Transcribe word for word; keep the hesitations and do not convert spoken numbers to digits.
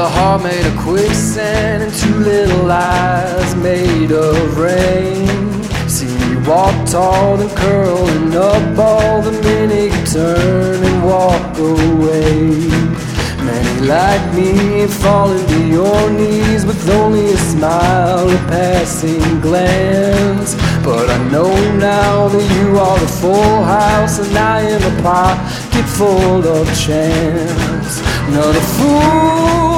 a heart made of quicksand and two little eyes made of rain. See me walk tall and curling up all the minute you turn and walk away. Many like me falling to your knees with only a smile, a passing glance. But I know now that you are the full house and I am a pocket full of chance. Not a fool